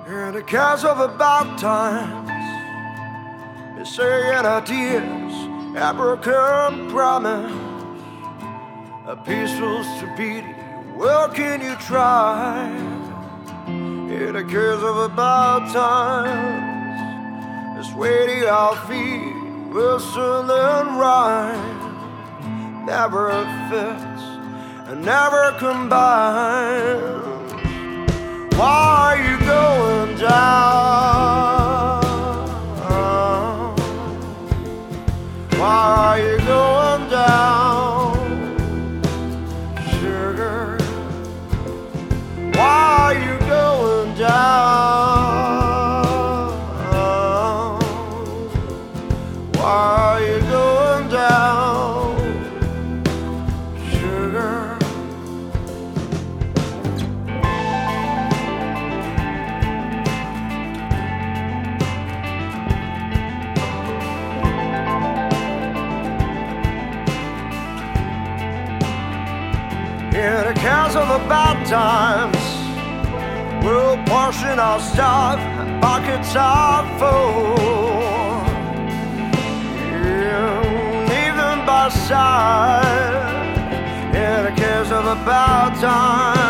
And the cares of about times, missing ideas, a broken promise, a peaceful stupidity. Well, can you try? In the cares of about times, it's waiting our feet, whistle and rhyme. Never fits and never combine. Why are you going down? Why are you going down, sugar? Why are you going down? Why are you going down, sugar? In the cares of the bad times, we'll portion our stuff and pockets are full. Even by side, in the cares of the bad times.